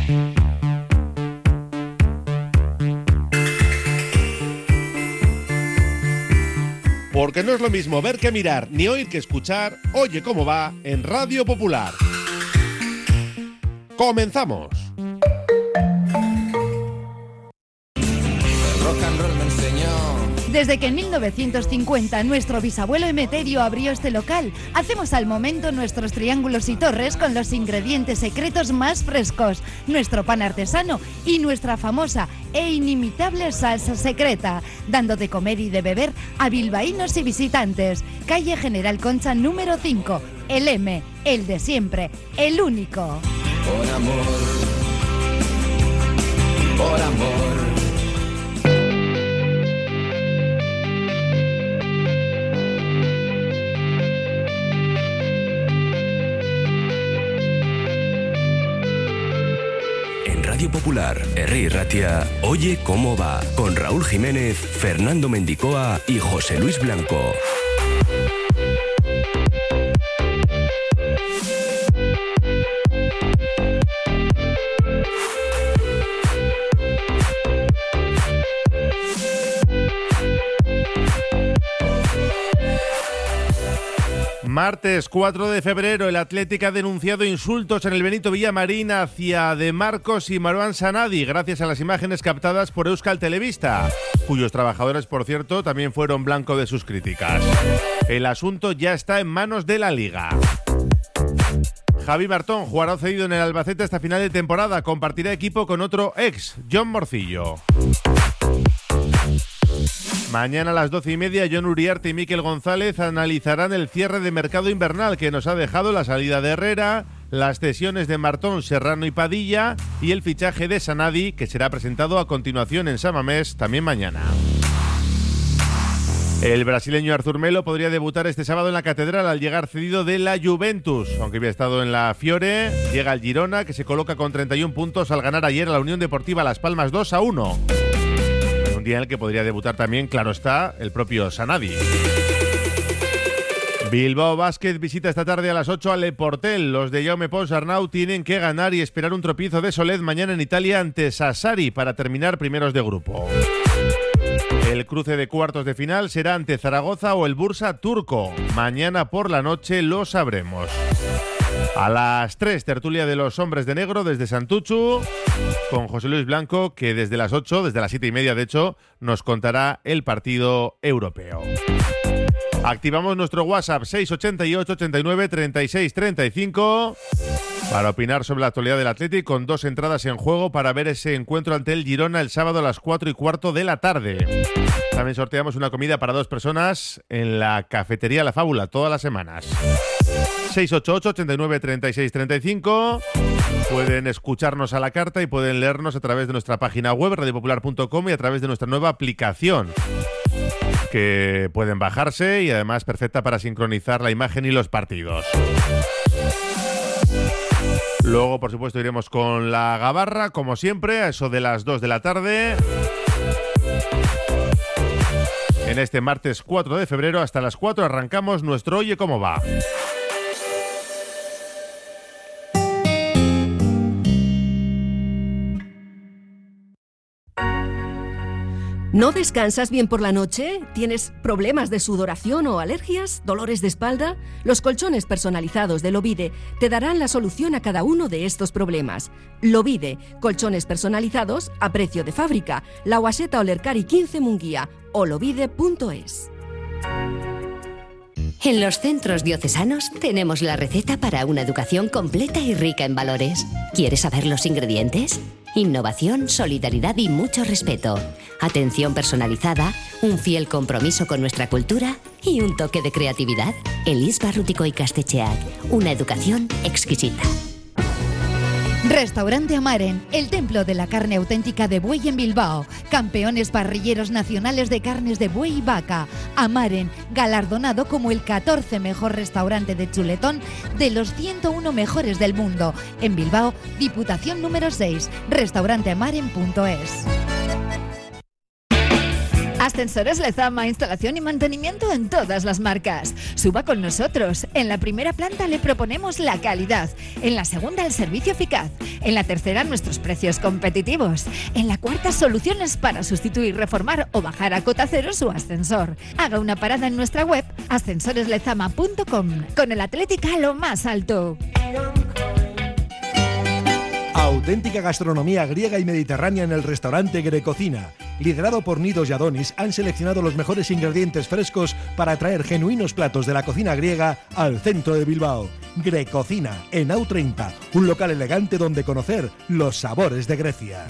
Porque no es lo mismo ver que mirar, ni oír que escuchar. Oye cómo va en Radio Popular. ¡Comenzamos! El rock and roll me enseñó. Desde que en 1950 nuestro bisabuelo Emeterio abrió este local, hacemos al momento nuestros triángulos y torres con los ingredientes secretos más frescos, nuestro pan artesano y nuestra famosa e inimitable salsa secreta, dando de comer y de beber a bilbaínos y visitantes. Calle General Concha número 5, el M, el de siempre, el único. Por amor, por amor. Radio Popular, Herri Ratia, Oye cómo va, con Raúl Jiménez, Fernando Mendicoa y José Luis Blanco. Martes 4 de febrero, el Athletic ha denunciado insultos en el Benito Villamarín hacia De Marcos y Marwan Sanadi, gracias a las imágenes captadas por Euskal Telebista, cuyos trabajadores, por cierto, también fueron blanco de sus críticas. El asunto ya está en manos de la Liga. Javi Martón jugará cedido en el Albacete hasta final de temporada. Compartirá equipo con otro ex, John Morcillo. Mañana a las 12:30, Jon Uriarte y Mikel González analizarán el cierre de mercado invernal que nos ha dejado la salida de Herrera, las cesiones de Martón, Serrano y Padilla y el fichaje de Sanadi, que será presentado a continuación en San Mamés también mañana. El brasileño Arthur Melo podría debutar este sábado en la Catedral al llegar cedido de la Juventus. Aunque había estado en la Fiore, llega al Girona, que se coloca con 31 puntos al ganar ayer a la Unión Deportiva Las Palmas 2-1. Un día en el que podría debutar también, claro está, el propio Sanadi. Bilbao Basket visita esta tarde a las 8 al Le Portel. Los de Jaume Pons Arnau tienen que ganar y esperar un tropiezo de Soled mañana en Italia ante Sassari para terminar primeros de grupo. El cruce de cuartos de final será ante Zaragoza o el Bursa turco. Mañana por la noche lo sabremos. A las 3, tertulia de los hombres de negro desde Santuchu, con José Luis Blanco, que desde las 8, desde las 7:30 de hecho, nos contará el partido europeo. Activamos nuestro WhatsApp 688 89 36 35 para opinar sobre la actualidad del Athletic, con 2 entradas en juego para ver ese encuentro ante el Girona el sábado a las 4:15 de la tarde. También sorteamos una comida para 2 personas en la cafetería La Fábula todas las semanas. 688 89 36 35. Pueden escucharnos a la carta y pueden leernos a través de nuestra página web radiopopular.com y a través de nuestra nueva aplicación, que pueden bajarse y además perfecta para sincronizar la imagen y los partidos. Luego, por supuesto, iremos con la gabarra, como siempre, a eso de las 2 de la tarde. En este martes 4 de febrero, hasta las 4 arrancamos nuestro Oye cómo va. ¿No descansas bien por la noche? ¿Tienes problemas de sudoración o alergias? ¿Dolores de espalda? Los colchones personalizados de Lovide te darán la solución a cada uno de estos problemas. Lovide, colchones personalizados a precio de fábrica. La Guaseta Olercari 15 Munguía o lovide.es. En los centros diocesanos tenemos la receta para una educación completa y rica en valores. ¿Quieres saber los ingredientes? Innovación, solidaridad y mucho respeto. Atención personalizada, un fiel compromiso con nuestra cultura y un toque de creatividad. Elis Barrutico y Castecheac, una educación exquisita. Restaurante Amaren, el templo de la carne auténtica de buey en Bilbao. Campeones parrilleros nacionales de carnes de buey y vaca. Amaren, galardonado como el 14 mejor restaurante de chuletón de los 101 mejores del mundo. En Bilbao, Diputación número 6, restauranteamaren.es. Ascensores Lezama, instalación y mantenimiento en todas las marcas. Suba con nosotros. En la primera planta le proponemos la calidad. En la segunda, el servicio eficaz. En la tercera, nuestros precios competitivos. En la cuarta, soluciones para sustituir, reformar o bajar a cota cero su ascensor. Haga una parada en nuestra web ascensoreslezama.com. Con el Atlética a lo más alto. Auténtica gastronomía griega y mediterránea en el restaurante Grecocina. Liderado por Nidos y Adonis, han seleccionado los mejores ingredientes frescos para traer genuinos platos de la cocina griega al centro de Bilbao. Grecocina, en AU30, un local elegante donde conocer los sabores de Grecia.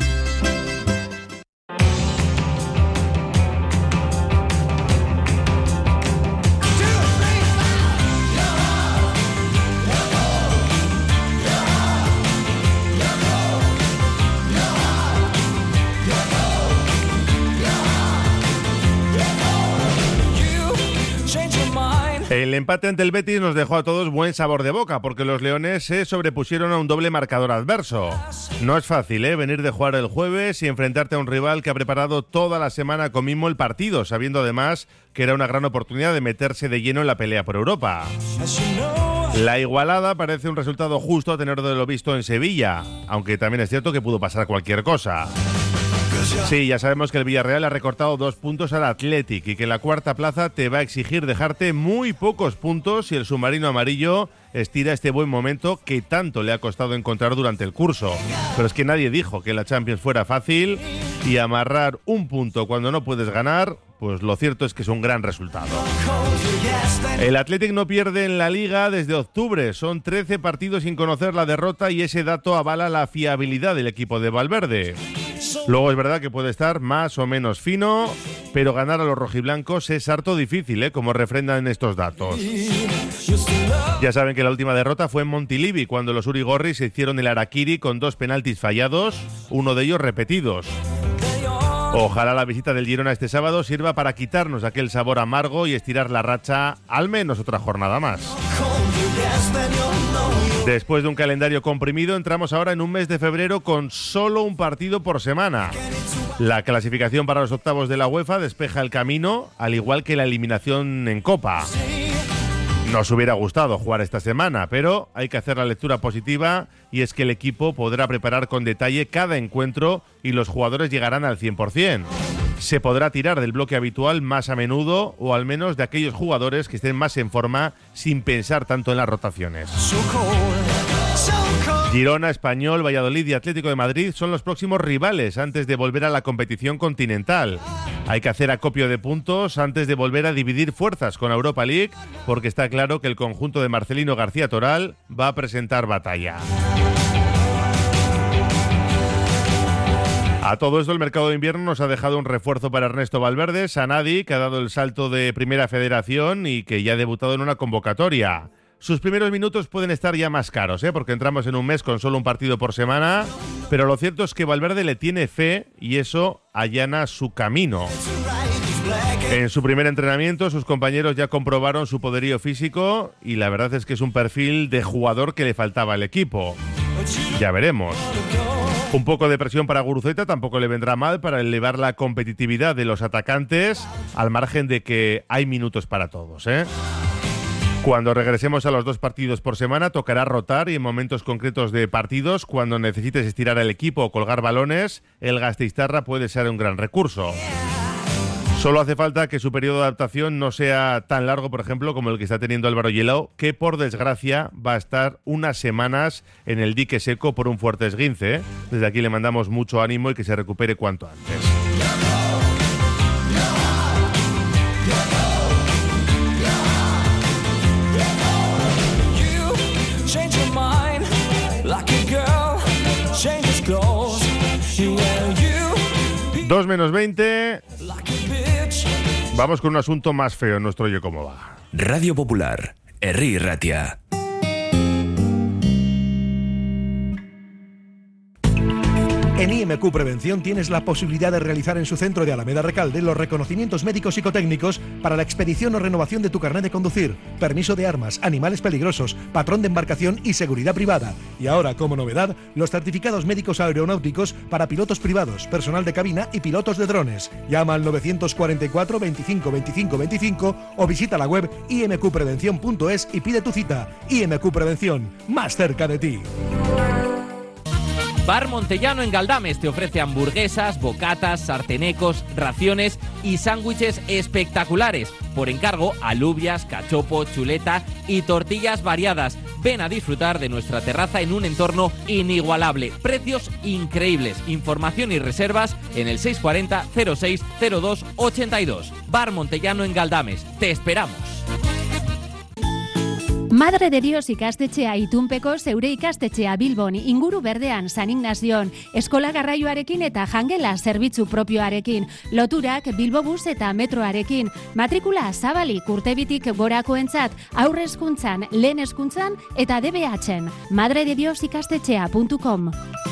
El empate ante el Betis nos dejó a todos buen sabor de boca, porque los leones se sobrepusieron a un doble marcador adverso. No es fácil, venir de jugar el jueves y enfrentarte a un rival que ha preparado toda la semana con mimo el partido, sabiendo además que era una gran oportunidad de meterse de lleno en la pelea por Europa. La igualada parece un resultado justo a tener de lo visto en Sevilla, aunque también es cierto que pudo pasar cualquier cosa. Sí, ya sabemos que el Villarreal ha recortado 2 puntos al Athletic y que la cuarta plaza te va a exigir dejarte muy pocos puntos si el submarino amarillo estira este buen momento que tanto le ha costado encontrar durante el curso. Pero es que nadie dijo que la Champions fuera fácil y amarrar un punto cuando no puedes ganar, pues lo cierto es que es un gran resultado. El Athletic no pierde en la Liga desde octubre, son 13 partidos sin conocer la derrota y ese dato avala la fiabilidad del equipo de Valverde. Luego es verdad que puede estar más o menos fino, pero ganar a los rojiblancos es harto difícil, como refrendan estos datos. Ya saben que la última derrota fue en Montilivi, cuando los Urigorri se hicieron el harakiri con 2 penaltis fallados, uno de ellos repetidos. Ojalá la visita del Girona este sábado sirva para quitarnos aquel sabor amargo y estirar la racha al menos otra jornada más. Después de un calendario comprimido, entramos ahora en un mes de febrero con solo un partido por semana. La clasificación para los octavos de la UEFA despeja el camino, al igual que la eliminación en Copa. Nos hubiera gustado jugar esta semana, pero hay que hacer la lectura positiva y es que el equipo podrá preparar con detalle cada encuentro y los jugadores llegarán al 100%. Se podrá tirar del bloque habitual más a menudo o al menos de aquellos jugadores que estén más en forma sin pensar tanto en las rotaciones. Girona, Español, Valladolid y Atlético de Madrid son los próximos rivales antes de volver a la competición continental. Hay que hacer acopio de puntos antes de volver a dividir fuerzas con la Europa League, porque está claro que el conjunto de Marcelino García Toral va a presentar batalla. A todo esto, el mercado de invierno nos ha dejado un refuerzo para Ernesto Valverde, Sanadi, que ha dado el salto de Primera Federación y que ya ha debutado en una convocatoria. Sus primeros minutos pueden estar ya más caros, porque entramos en un mes con solo un partido por semana, pero lo cierto es que Valverde le tiene fe y eso allana su camino. En su primer entrenamiento, sus compañeros ya comprobaron su poderío físico y la verdad es que es un perfil de jugador que le faltaba al equipo. Ya veremos. Un poco de presión para Guruceta tampoco le vendrá mal para elevar la competitividad de los atacantes, al margen de que hay minutos para todos, Cuando regresemos a los 2 partidos por semana, tocará rotar y en momentos concretos de partidos, cuando necesites estirar al equipo o colgar balones, el Gasteiztarra puede ser un gran recurso. Solo hace falta que su periodo de adaptación no sea tan largo, por ejemplo, como el que está teniendo Álvaro Yelao, que por desgracia va a estar unas semanas en el dique seco por un fuerte esguince. Desde aquí le mandamos mucho ánimo y que se recupere cuanto antes. Dos menos 20. Vamos con un asunto más feo en nuestro Oye Cómo Va. Radio Popular, Herri Ratia. En IMQ Prevención tienes la posibilidad de realizar en su centro de Alameda Recalde los reconocimientos médicos psicotécnicos para la expedición o renovación de tu carnet de conducir, permiso de armas, animales peligrosos, patrón de embarcación y seguridad privada. Y ahora, como novedad, los certificados médicos aeronáuticos para pilotos privados, personal de cabina y pilotos de drones. Llama al 944 25 25 25 o visita la web imqprevención.es y pide tu cita. IMQ Prevención, más cerca de ti. Bar Montellano en Galdames te ofrece hamburguesas, bocatas, sartenecos, raciones y sándwiches espectaculares. Por encargo, alubias, cachopo, chuleta y tortillas variadas. Ven a disfrutar de nuestra terraza en un entorno inigualable. Precios increíbles. Información y reservas en el 640 06 02 82. Bar Montellano en Galdames. Te esperamos. Madre de Dios ikastetxea Itunpeko zeure ikastetxea Bilbon inguru berdean San Ignazion, eskola garraioarekin eta jangela zerbitzu propioarekin, loturak Bilbobus eta metroarekin, matrikula zabalik urtebitik gorakoentzat, aurre hezkuntzan, lehen hezkuntzan eta DBH-en. madredediosikastetxea.com.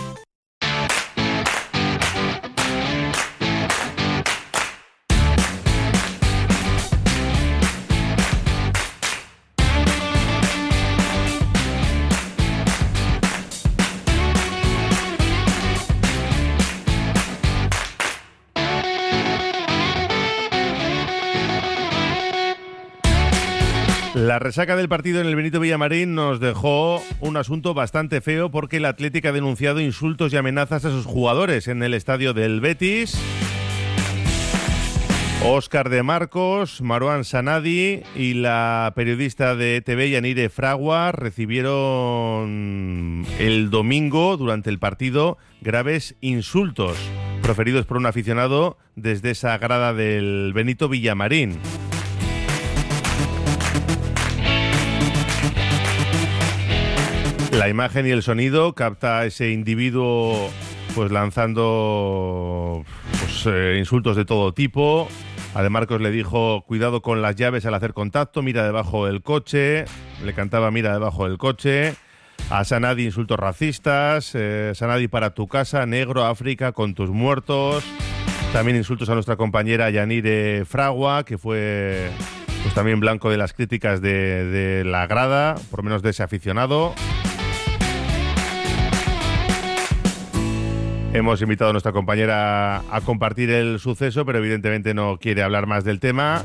La resaca del partido en el Benito Villamarín nos dejó un asunto bastante feo porque el Athletic ha denunciado insultos y amenazas a sus jugadores en el estadio del Betis. Óscar de Marcos, Marouane Sanadi y la periodista de ETV Yanire Fragua recibieron el domingo durante el partido graves insultos proferidos por un aficionado desde esa grada del Benito Villamarín. La imagen y el sonido capta a ese individuo pues lanzando insultos de todo tipo. A De Marcos le dijo cuidado con las llaves al hacer contacto, mira debajo del coche, le cantaba mira debajo del coche. A Sanadi insultos racistas, Sanadi para tu casa, negro, África, con tus muertos. También insultos a nuestra compañera Yanire Fragua, que fue pues también blanco de las críticas de la grada, por lo menos de ese aficionado. Hemos invitado a nuestra compañera a compartir el suceso, pero evidentemente no quiere hablar más del tema.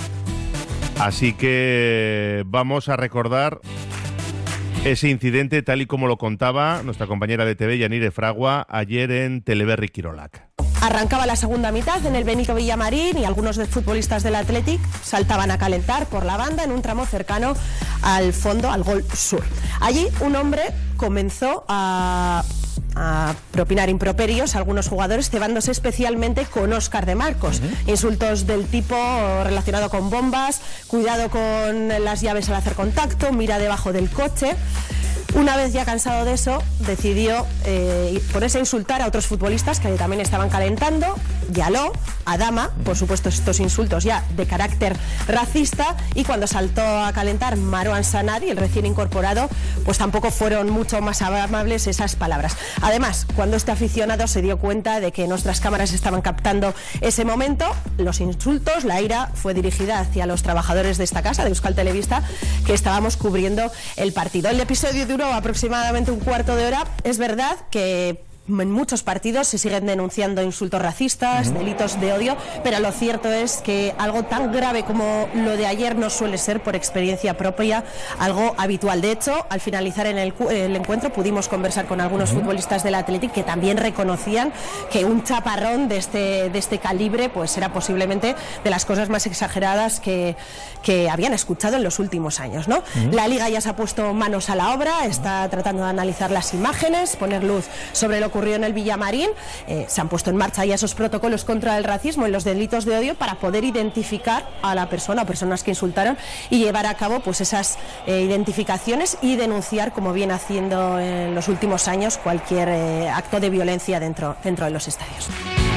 Así que vamos a recordar ese incidente tal y como lo contaba nuestra compañera de TV, Yanire Fragua, ayer en Teleberri Kirolak. Arrancaba la segunda mitad en el Benito Villamarín y algunos de futbolistas del Athletic saltaban a calentar por la banda en un tramo cercano al fondo, al gol sur. Allí un hombre comenzó a propinar improperios a algunos jugadores, cebándose especialmente con Óscar de Marcos. Insultos del tipo relacionado con bombas, cuidado con las llaves al hacer contacto, mira debajo del coche. Una vez ya cansado de eso, decidió ponerse a insultar a otros futbolistas que también estaban calentando, Yaló, Adama, por supuesto estos insultos ya de carácter racista, y cuando saltó a calentar Marouane Sanadi, el recién incorporado, pues tampoco fueron mucho más amables esas palabras. Además, cuando este aficionado se dio cuenta de que nuestras cámaras estaban captando ese momento, los insultos, la ira fue dirigida hacia los trabajadores de esta casa, de Euskal Telebista, que estábamos cubriendo el partido. El episodio duró aproximadamente un cuarto de hora. Es verdad que en muchos partidos se siguen denunciando insultos racistas, delitos de odio, pero lo cierto es que algo tan grave como lo de ayer no suele ser, por experiencia propia, algo habitual. De hecho, al finalizar en el encuentro pudimos conversar con algunos futbolistas del Athletic que también reconocían que un chaparrón de este calibre pues era posiblemente de las cosas más exageradas que habían escuchado en los últimos años, ¿no? La Liga ya se ha puesto manos a la obra, está tratando de analizar las imágenes, poner luz sobre lo ocurrió en el Villamarín. Se han puesto en marcha ya esos protocolos contra el racismo y los delitos de odio para poder identificar a la persona o personas que insultaron y llevar a cabo pues esas identificaciones y denunciar, como viene haciendo en los últimos años, cualquier acto de violencia dentro de los estadios.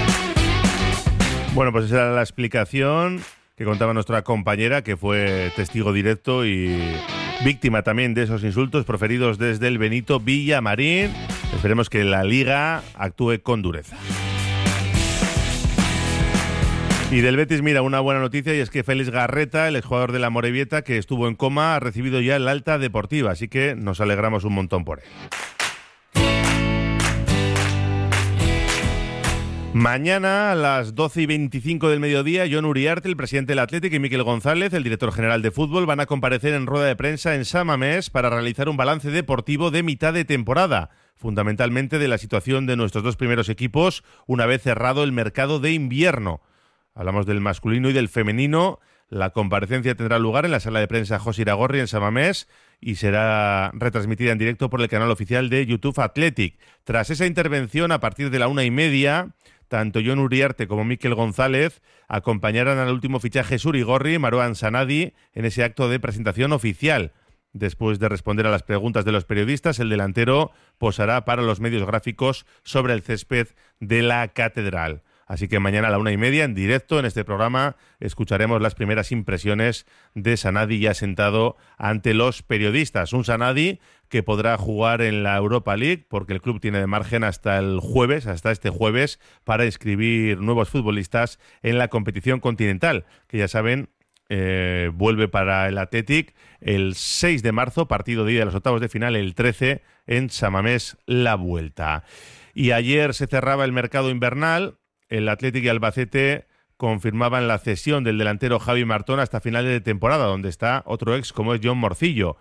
Bueno, pues esa era la explicación que contaba nuestra compañera, que fue testigo directo y víctima también de esos insultos proferidos desde el Benito Villamarín. Esperemos que la Liga actúe con dureza. Y del Betis, mira, una buena noticia, y es que Félix Garreta, el exjugador de la Morevieta, que estuvo en coma, ha recibido ya el alta deportiva, así que nos alegramos un montón por él. Mañana a las 12:25 del mediodía, Jon Uriarte, el presidente del Athletic, y Miquel González, el director general de fútbol, van a comparecer en rueda de prensa en San Mamés para realizar un balance deportivo de mitad de temporada, fundamentalmente de la situación de nuestros dos primeros equipos una vez cerrado el mercado de invierno. Hablamos del masculino y del femenino. La comparecencia tendrá lugar en la sala de prensa José Iragorri en San Mamés y será retransmitida en directo por el canal oficial de YouTube Athletic. Tras esa intervención, a partir de la 1:30, tanto Jon Uriarte como Miquel González acompañarán al último fichaje Surigorri, Marouane Sanadi, en ese acto de presentación oficial. Después de responder a las preguntas de los periodistas, el delantero posará para los medios gráficos sobre el césped de la catedral. Así que mañana a la 1:30, en directo en este programa, escucharemos las primeras impresiones de Sanadi ya sentado ante los periodistas. Un Sanadi que podrá jugar en la Europa League porque el club tiene de margen hasta este jueves, para inscribir nuevos futbolistas en la competición continental, que ya saben, vuelve para el Athletic el 6 de marzo, partido de ida de los octavos de final, el 13 en San Mamés, la vuelta. Y ayer se cerraba el mercado invernal. El Athletic y Albacete confirmaban la cesión del delantero Javi Martón hasta finales de temporada, donde está otro ex como es Jon Morcillo.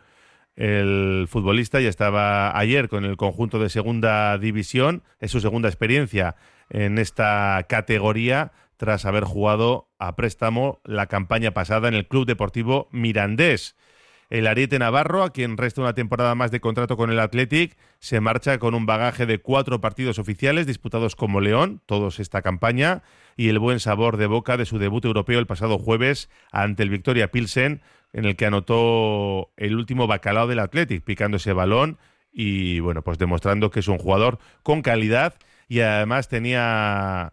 El futbolista ya estaba ayer con el conjunto de segunda división, es su segunda experiencia en esta categoría, tras haber jugado a préstamo la campaña pasada en el Club Deportivo Mirandés. El ariete navarro, a quien resta una temporada más de contrato con el Athletic, se marcha con un bagaje de 4 partidos oficiales disputados como León, todos esta campaña, y el buen sabor de boca de su debut europeo el pasado jueves ante el Victoria Pilsen, en el que anotó el último bacalao del Athletic, picando ese balón y bueno, pues demostrando que es un jugador con calidad. Y además tenía,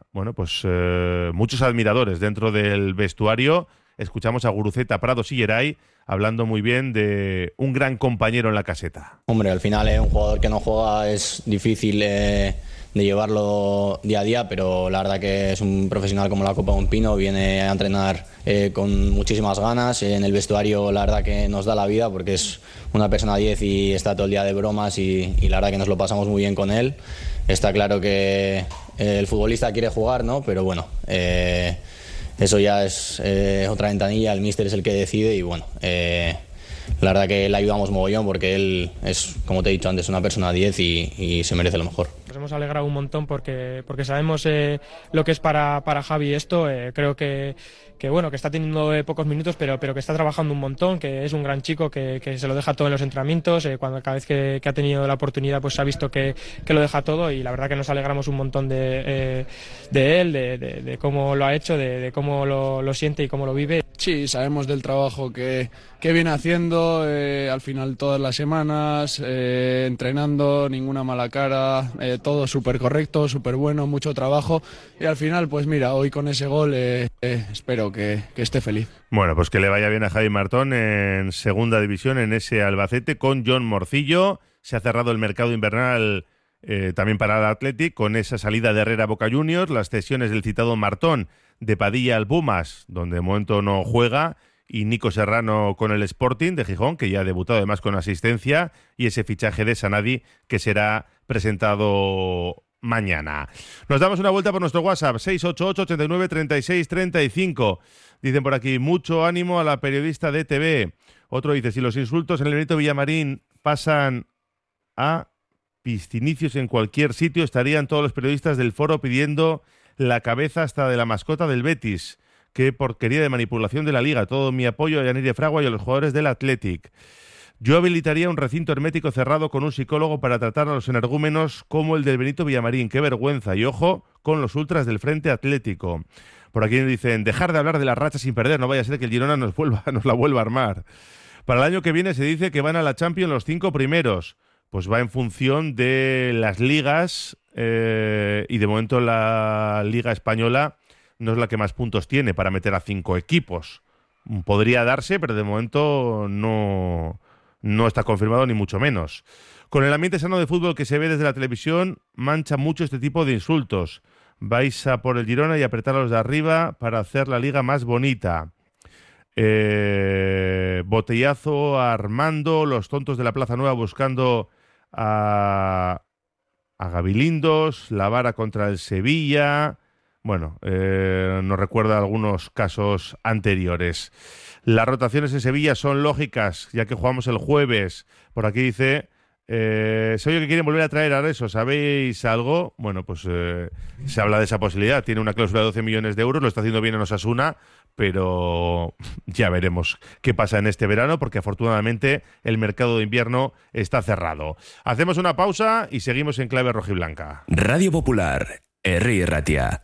muchos admiradores dentro del vestuario. Escuchamos a Guruceta, Prados y Geray hablando muy bien de un gran compañero en la caseta. Hombre, al final un jugador que no juega es difícil de llevarlo día a día, pero la verdad que es un profesional como la copa de un pino, viene a entrenar con muchísimas ganas. En el vestuario la verdad que nos da la vida porque es una persona 10 y está todo el día de bromas y la verdad que nos lo pasamos muy bien con él. Está claro que el futbolista quiere jugar, ¿no? Pero bueno, eso ya es otra ventanilla, el míster es el que decide y bueno, la verdad que le ayudamos mogollón porque él es, como te he dicho antes, una persona 10 y se merece lo mejor. Nos hemos alegrado un montón porque sabemos lo que es para Javi esto. Creo que está teniendo pocos minutos, pero que está trabajando un montón, que es un gran chico, que se lo deja todo en los entrenamientos. Cada vez que ha tenido la oportunidad, pues se ha visto que lo deja todo y la verdad que nos alegramos un montón de él, de cómo lo ha hecho, de cómo lo siente y cómo lo vive. Sí, sabemos del trabajo que viene haciendo, al final todas las semanas, entrenando, ninguna mala cara, todo súper correcto, súper bueno, mucho trabajo y al final, pues mira, hoy con ese gol espero que esté feliz. Bueno, pues que le vaya bien a Javi Martón en segunda división, en ese Albacete, con Jon Morcillo. Se ha cerrado el mercado invernal también para el Athletic, con esa salida de Herrera a Boca Juniors, las cesiones del citado Martón de Padilla al Pumas, donde de momento no juega, y Nico Serrano con el Sporting de Gijón, que ya ha debutado además con asistencia, y ese fichaje de Sanadi que será presentado mañana. Nos damos una vuelta por nuestro WhatsApp, 688-89-36-35. Dicen por aquí, mucho ánimo a la periodista de TV. Otro dice, si los insultos en el Benito Villamarín pasan a piscinicios en cualquier sitio, estarían todos los periodistas del foro pidiendo la cabeza hasta de la mascota del Betis. Qué porquería de manipulación de la Liga. Todo mi apoyo a Yanir de Fragua y a los jugadores del Athletic. Yo habilitaría un recinto hermético cerrado con un psicólogo para tratar a los energúmenos como el del Benito Villamarín. Qué vergüenza. Y ojo con los ultras del Frente Atlético. Por aquí dicen, dejar de hablar de las rachas sin perder. No vaya a ser que el Girona nos la vuelva a armar. Para el año que viene se dice que van a la Champions los 5 primeros. Pues va en función de las ligas y de momento la Liga Española no es la que más puntos tiene para meter a 5 equipos. Podría darse, pero de momento no no está confirmado ni mucho menos. Con el ambiente sano de fútbol que se ve desde la televisión, mancha mucho este tipo de insultos. Vais a por el Girona y apretar a los de arriba para hacer la liga más bonita. Botellazo a Armando, los tontos de la Plaza Nueva buscando a Gabilindos, la vara contra el Sevilla. Bueno, nos recuerda algunos casos anteriores. Las rotaciones en Sevilla son lógicas, ya que jugamos el jueves. Por aquí dice, se oye que quieren volver a traer a Areso. ¿Sabéis algo? Bueno, pues se habla de esa posibilidad. Tiene una cláusula de 12 millones de euros, lo está haciendo bien en Osasuna, pero ya veremos qué pasa en este verano, porque afortunadamente el mercado de invierno está cerrado. Hacemos una pausa y seguimos en clave rojiblanca. Radio Popular, Herri Ratia.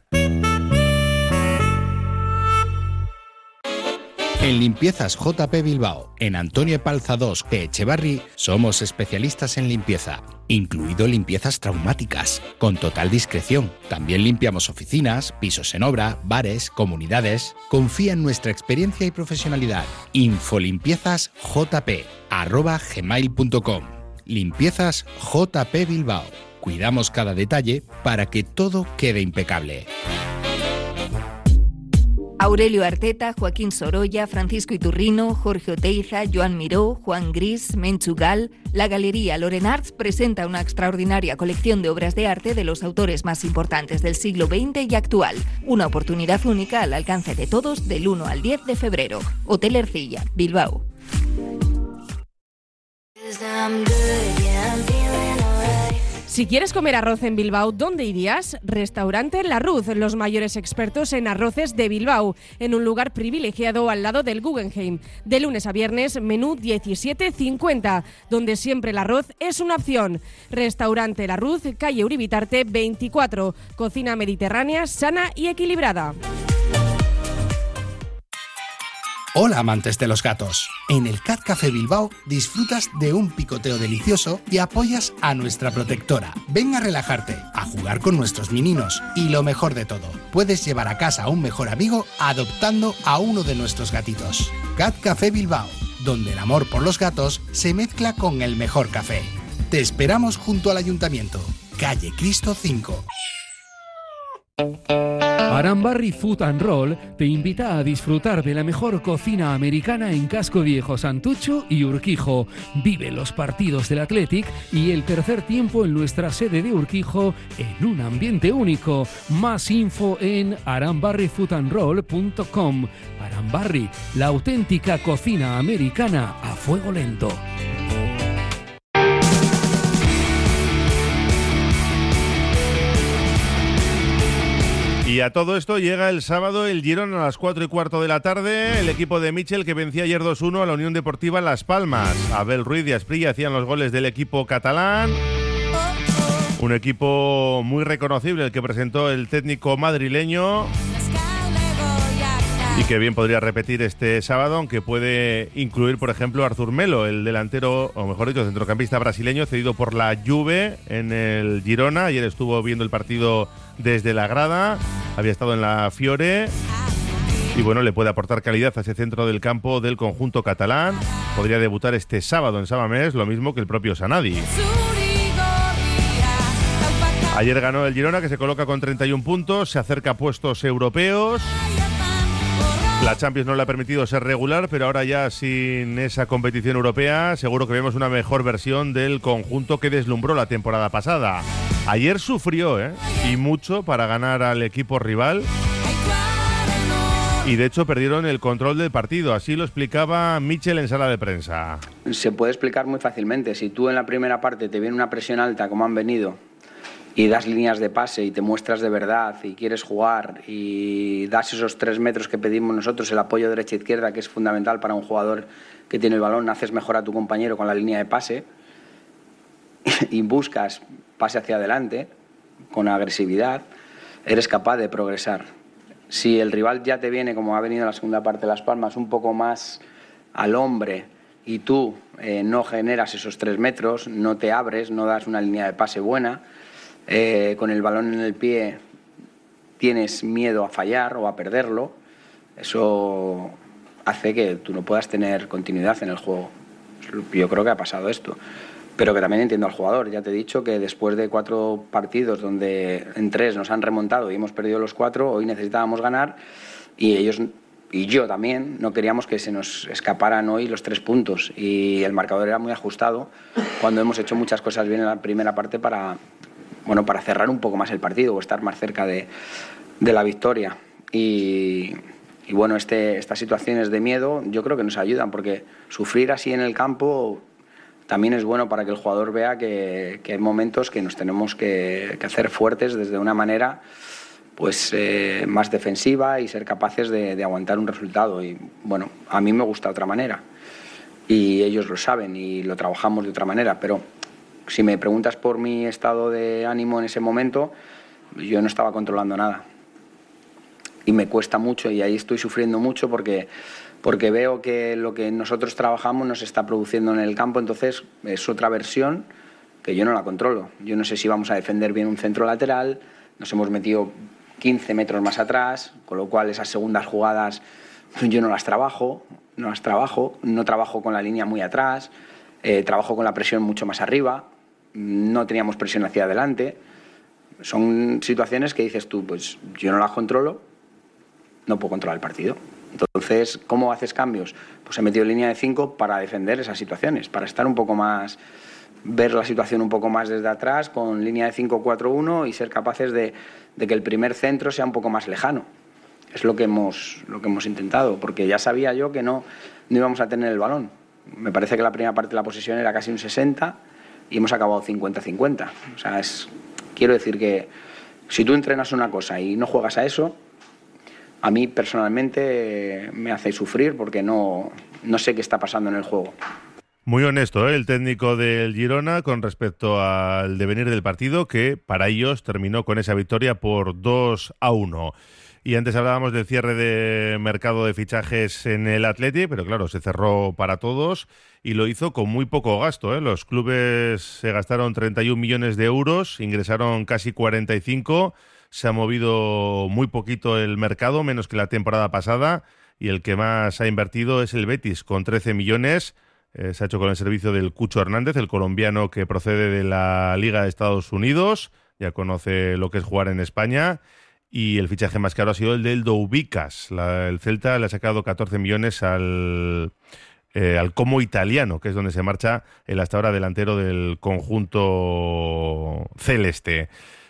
En Limpiezas JP Bilbao, en Antonio Epalza 2, Echevarri, somos especialistas en limpieza, incluido limpiezas traumáticas, con total discreción. También limpiamos oficinas, pisos en obra, bares, comunidades. Confía en nuestra experiencia y profesionalidad. infolimpiezasjp@gmail.com. Limpiezas JP Bilbao. Cuidamos cada detalle para que todo quede impecable. Aurelio Arteta, Joaquín Sorolla, Francisco Iturrino, Jorge Oteiza, Joan Miró, Juan Gris, Menchugal. La Galería Lorenarts presenta una extraordinaria colección de obras de arte de los autores más importantes del siglo XX y actual. Una oportunidad única al alcance de todos del 1 al 10 de febrero. Hotel Ercilla, Bilbao. Si quieres comer arroz en Bilbao, ¿dónde irías? Restaurante La Ruz, los mayores expertos en arroces de Bilbao, en un lugar privilegiado al lado del Guggenheim. De lunes a viernes, menú 17,50, donde siempre el arroz es una opción. Restaurante La Ruz, calle Uribitarte 24, cocina mediterránea, sana y equilibrada. Hola amantes de los gatos. En el Cat Café Bilbao disfrutas de un picoteo delicioso y apoyas a nuestra protectora. Ven a relajarte, a jugar con nuestros meninos y lo mejor de todo, puedes llevar a casa a un mejor amigo adoptando a uno de nuestros gatitos. Cat Café Bilbao, donde el amor por los gatos se mezcla con el mejor café. Te esperamos junto al Ayuntamiento, calle Cristo 5. Arambarri Food and Roll te invita a disfrutar de la mejor cocina americana en Casco Viejo, Santucho y Urquijo. Vive los partidos del Athletic y el tercer tiempo en nuestra sede de Urquijo en un ambiente único. Más info en arambarrifoodandroll.com. Arambarri, la auténtica cocina americana a fuego lento. Y a todo esto llega el sábado el Girona a las 4:15 de la tarde. El equipo de Michel que vencía ayer 2-1 a la Unión Deportiva Las Palmas. Abel Ruiz y Asprilla hacían los goles del equipo catalán. Un equipo muy reconocible el que presentó el técnico madrileño y que bien podría repetir este sábado, aunque puede incluir, por ejemplo, a Arthur Melo, el delantero, o mejor dicho, centrocampista brasileño, cedido por la Juve en el Girona. Ayer estuvo viendo el partido desde la grada, había estado en la Fiore y bueno, le puede aportar calidad a ese centro del campo del conjunto catalán. Podría debutar este sábado en Samamés, lo mismo que el propio Sanadi. Ayer ganó el Girona, que se coloca con 31 puntos, se acerca a puestos europeos. La Champions no le ha permitido ser regular, pero ahora ya sin esa competición europea seguro que vemos una mejor versión del conjunto que deslumbró la temporada pasada. Ayer sufrió, y mucho para ganar al equipo rival. Y de hecho perdieron el control del partido, así lo explicaba Michel en sala de prensa. Se puede explicar muy fácilmente. Si tú en la primera parte te viene una presión alta como han venido y das líneas de pase y te muestras de verdad y quieres jugar y das esos 3 metros que pedimos nosotros, el apoyo derecha-izquierda, que es fundamental para un jugador que tiene el balón, haces mejor a tu compañero con la línea de pase y buscas pase hacia adelante con agresividad, eres capaz de progresar. Si el rival ya te viene, como ha venido en la segunda parte de Las Palmas, un poco más al hombre y tú no generas esos 3 metros, no te abres, no das una línea de pase buena, con el balón en el pie tienes miedo a fallar o a perderlo, eso hace que tú no puedas tener continuidad en el juego. Yo creo que ha pasado esto. Pero que también entiendo al jugador. Ya te he dicho que después de 4 partidos donde en 3 nos han remontado y hemos perdido los 4, hoy necesitábamos ganar y ellos y yo también no queríamos que se nos escaparan hoy los 3 puntos. Y el marcador era muy ajustado cuando hemos hecho muchas cosas bien en la primera parte para cerrar un poco más el partido o estar más cerca de la victoria. Y bueno, estas situaciones de miedo yo creo que nos ayudan, porque sufrir así en el campo también es bueno para que el jugador vea que hay momentos que nos tenemos que hacer fuertes desde una manera pues más defensiva y ser capaces de aguantar un resultado. Y bueno, a mí me gusta de otra manera y ellos lo saben y lo trabajamos de otra manera, pero si me preguntas por mi estado de ánimo en ese momento, yo no estaba controlando nada y me cuesta mucho y ahí estoy sufriendo mucho porque veo que lo que nosotros trabajamos nos está produciendo en el campo, entonces es otra versión que yo no la controlo. Yo no sé si vamos a defender bien un centro lateral, nos hemos metido 15 metros más atrás, con lo cual esas segundas jugadas yo no trabajo con la línea muy atrás, trabajo con la presión mucho más arriba, no teníamos presión hacia adelante. Son situaciones que dices tú, pues yo no las controlo, no puedo controlar el partido. Entonces, ¿cómo haces cambios? Pues he metido línea de 5 para defender esas situaciones, para estar un poco más, ver la situación un poco más desde atrás, con línea de 5-4-1 y ser capaces de que el primer centro sea un poco más lejano. Es lo que hemos intentado, porque ya sabía yo que no íbamos a tener el balón. Me parece que la primera parte de la posesión era casi un 60 y hemos acabado 50-50. O sea, quiero decir que si tú entrenas una cosa y no juegas a eso, a mí personalmente me hace sufrir porque no sé qué está pasando en el juego. Muy honesto, el técnico del Girona con respecto al devenir del partido, que para ellos terminó con esa victoria por 2-1. Y antes hablábamos del cierre de mercado de fichajes en el Athletic, pero claro, se cerró para todos y lo hizo con muy poco gasto. Los clubes se gastaron 31 millones de euros, ingresaron casi 45. Se ha movido muy poquito el mercado, menos que la temporada pasada, y el que más ha invertido es el Betis, con 13 millones. Se ha hecho con el servicio del Cucho Hernández, el colombiano que procede de la Liga de Estados Unidos, ya conoce lo que es jugar en España, y el fichaje más caro ha sido el del Doubicas. El Celta le ha sacado 14 millones al Como italiano, que es donde se marcha el hasta ahora delantero del conjunto celeste.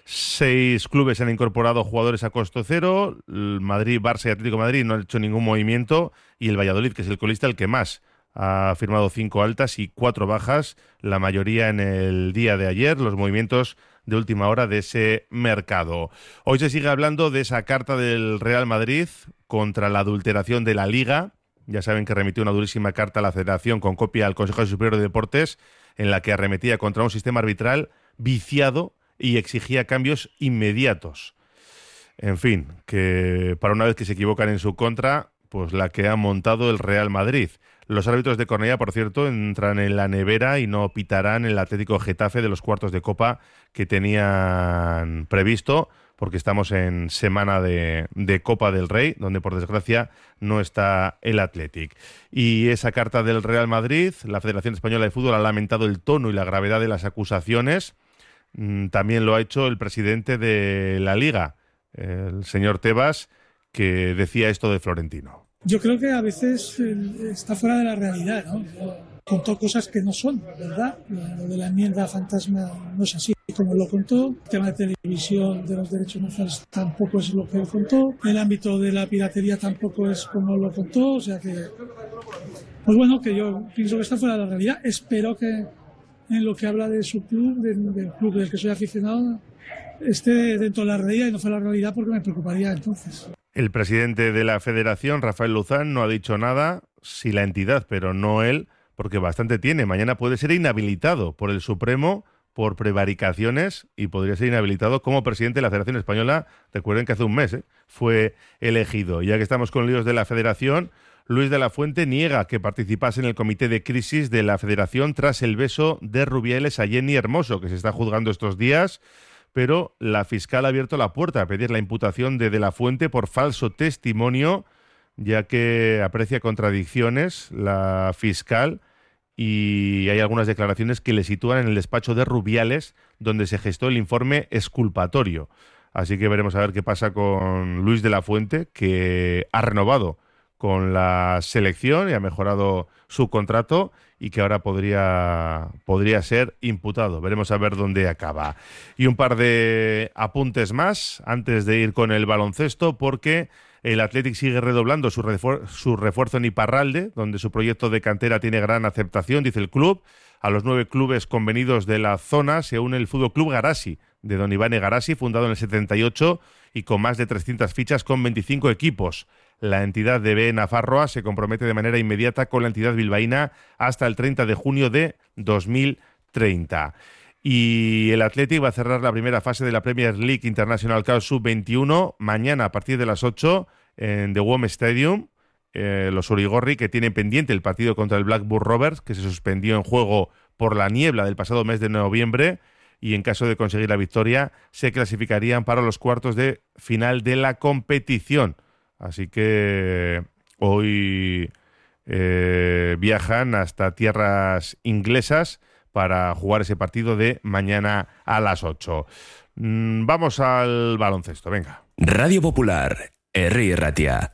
6 clubes han incorporado jugadores a costo cero. El Madrid, Barça y Atlético de Madrid no han hecho ningún movimiento, y el Valladolid, que es el colista, el que más ha firmado 5 altas y 4 bajas, la mayoría en el día de ayer, los movimientos de última hora de ese mercado. Hoy se sigue hablando de esa carta del Real Madrid contra la adulteración de la Liga. Ya saben que remitió una durísima carta a la Federación con copia al Consejo Superior de Deportes, en la que arremetía contra un sistema arbitral viciado y exigía cambios inmediatos. En fin, que para una vez que se equivocan en su contra, pues la que ha montado el Real Madrid. Los árbitros de Cornellá, por cierto, entran en la nevera y no pitarán el Atlético Getafe de los cuartos de Copa que tenían previsto, porque estamos en semana de Copa del Rey, donde por desgracia no está el Athletic. Y esa carta del Real Madrid, la Federación Española de Fútbol ha lamentado el tono y la gravedad de las acusaciones. También lo ha hecho el presidente de la Liga, el señor Tebas, que decía esto de Florentino. Yo creo que a veces está fuera de la realidad, ¿no? Contó cosas que no son, ¿verdad? Lo de la enmienda fantasma no es así como lo contó. El tema de televisión, de los derechos nacionales, tampoco es lo que él contó. El ámbito de la piratería tampoco es como lo contó. O sea que, pues bueno, que yo pienso que está fuera de la realidad. Espero que en lo que habla de su club, del club del que soy aficionado, esté dentro de la realidad y no fuera la realidad, porque me preocuparía entonces. El presidente de la Federación, Rafael Luzán, no ha dicho nada, sí la entidad, pero no él, porque bastante tiene. Mañana puede ser inhabilitado por el Supremo por prevaricaciones y podría ser inhabilitado como presidente de la Federación Española. Recuerden que hace un mes fue elegido. Ya que estamos con líos de la Federación, Luis de la Fuente niega que participase en el comité de crisis de la Federación tras el beso de Rubiales a Jenny Hermoso, que se está juzgando estos días. Pero la fiscal ha abierto la puerta a pedir la imputación de la Fuente por falso testimonio, ya que aprecia contradicciones la fiscal y hay algunas declaraciones que le sitúan en el despacho de Rubiales, donde se gestó el informe exculpatorio. Así que veremos a ver qué pasa con Luis de la Fuente, que ha renovado con la selección y ha mejorado su contrato y que ahora podría ser imputado. Veremos a ver dónde acaba. Y un par de apuntes más antes de ir con el baloncesto, porque el Athletic sigue redoblando su refuerzo en Iparralde, donde su proyecto de cantera tiene gran aceptación, dice el club. A los 9 clubes convenidos de la zona se une el Fútbol Club Garasi, de don Ivane Garasi, fundado en el 78 y con más de 300 fichas con 25 equipos. La entidad de B. Nafarroa se compromete de manera inmediata con la entidad bilbaína hasta el 30 de junio de 2030. Y el Athletic va a cerrar la primera fase de la Premier League International Cup Sub-21 mañana a partir de las 8 en The WOM Stadium. Los Urigorri, que tienen pendiente el partido contra el Blackburn Rovers, que se suspendió en juego por la niebla del pasado mes de noviembre, y en caso de conseguir la victoria se clasificarían para los cuartos de final de la competición. Así que hoy viajan hasta tierras inglesas para jugar ese partido de mañana a las 8. Vamos al baloncesto, venga. Radio Popular, Herri Ratia.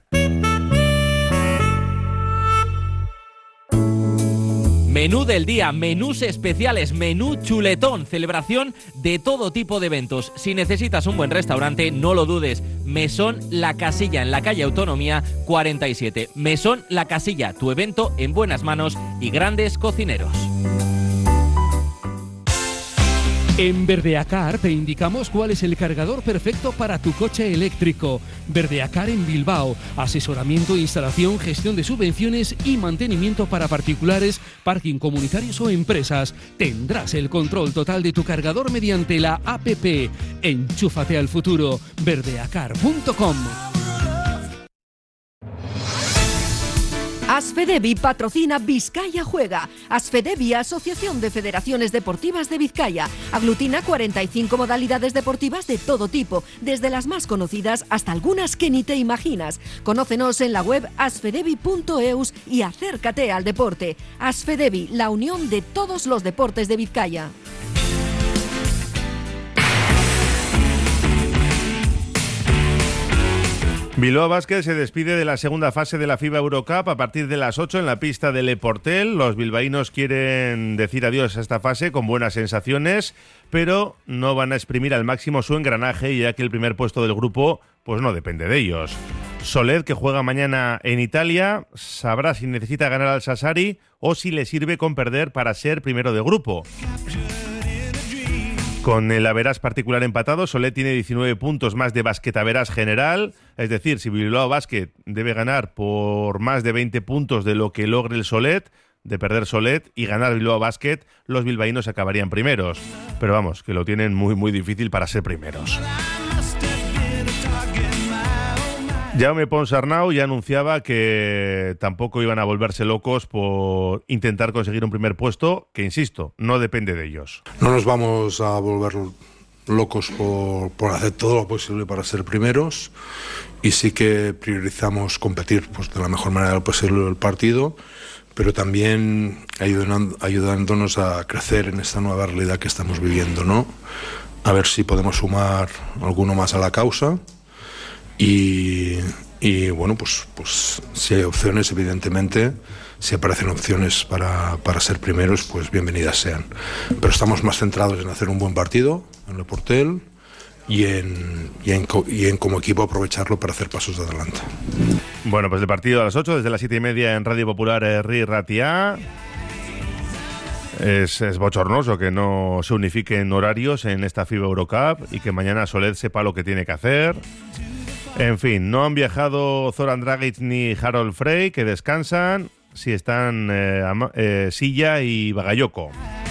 Menú del día, menús especiales, menú chuletón, celebración de todo tipo de eventos. Si necesitas un buen restaurante, no lo dudes. Mesón La Casilla, en la calle Autonomía 47. Mesón La Casilla, tu evento en buenas manos y grandes cocineros. En Verdeacar te indicamos cuál es el cargador perfecto para tu coche eléctrico. Verdeacar en Bilbao. Asesoramiento, instalación, gestión de subvenciones y mantenimiento para particulares, parking comunitarios o empresas. Tendrás el control total de tu cargador mediante la APP. Enchúfate al futuro. Verdeacar.com. Asfedevi patrocina Vizcaya Juega. Asfedevi, Asociación de Federaciones Deportivas de Vizcaya. Aglutina 45 modalidades deportivas de todo tipo, desde las más conocidas hasta algunas que ni te imaginas. Conócenos en la web asfedevi.eus y acércate al deporte. Asfedevi, la unión de todos los deportes de Vizcaya. Bilbao Basket se despide de la segunda fase de la FIBA Eurocup a partir de las 8 en la pista de Le Portel. Los bilbaínos quieren decir adiós a esta fase con buenas sensaciones, pero no van a exprimir al máximo su engranaje, ya que el primer puesto del grupo pues no depende de ellos. Soled, que juega mañana en Italia, sabrá si necesita ganar al Sassari o si le sirve con perder para ser primero de grupo. Con el average particular empatado, Soled tiene 19 puntos más de basquetaverage general. Es decir, si Bilbao Basket debe ganar por más de 20 puntos de lo que logre el Soled, de perder Soled y ganar Bilbao Basket, los bilbaínos acabarían primeros. Pero vamos, que lo tienen muy, muy difícil para ser primeros. Jaume Pons-Arnau ya anunciaba que tampoco iban a volverse locos por intentar conseguir un primer puesto, que insisto, no depende de ellos. No nos vamos a volver locos por hacer todo lo posible para ser primeros, y sí que priorizamos competir pues de la mejor manera posible el partido, pero también ayudándonos a crecer en esta nueva realidad que estamos viviendo, ¿no? A ver si podemos sumar alguno más a la causa. Y bueno, pues si hay opciones, evidentemente, si aparecen opciones para ser primeros, pues bienvenidas sean. Pero estamos más centrados en hacer un buen partido en Le Portel y en como equipo aprovecharlo para hacer pasos adelante. Bueno, pues el partido a las 8, desde las 7:30 en Radio Popular Herri Ratia. Es bochornoso que no se unifiquen horarios en esta FIBA Eurocup y que mañana Soled sepa lo que tiene que hacer. En fin, no han viajado Zoran Dragic ni Harold Frey, que descansan. Sí están Silla y Bagayoko.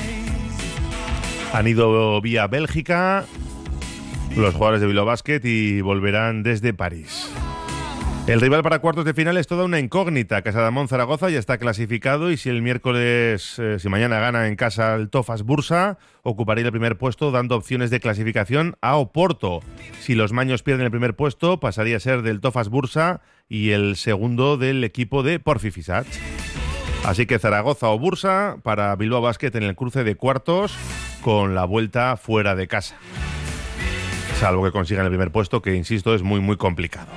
Han ido vía Bélgica los jugadores de Bilbao Basket y volverán desde París. El rival para cuartos de final es toda una incógnita. Casademont Zaragoza ya está clasificado y si el miércoles, si mañana gana en casa el Tofas Bursa, ocuparía el primer puesto dando opciones de clasificación a Oporto. Si los maños pierden el primer puesto, pasaría a ser del Tofas Bursa y el segundo del equipo de Porfi Fisac. Así que Zaragoza o Bursa para Bilbao Basket en el cruce de cuartos con la vuelta fuera de casa. Salvo que consigan el primer puesto, que insisto es muy muy complicado.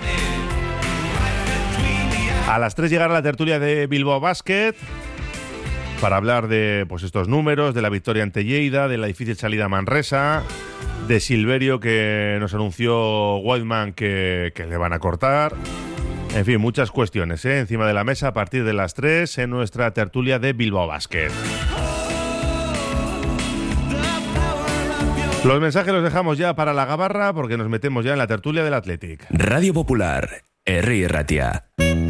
A las 3 llegará la tertulia de Bilbao Basket para hablar de pues estos números, de la victoria ante Lleida, de la difícil salida a Manresa, de Silverio que nos anunció Whiteman que le van a cortar. En fin, muchas cuestiones encima de la mesa a partir de las 3 en nuestra tertulia de Bilbao Basket. Los mensajes los dejamos ya para la gabarra porque nos metemos ya en la tertulia del Athletic. Radio Popular, Herri Ratia.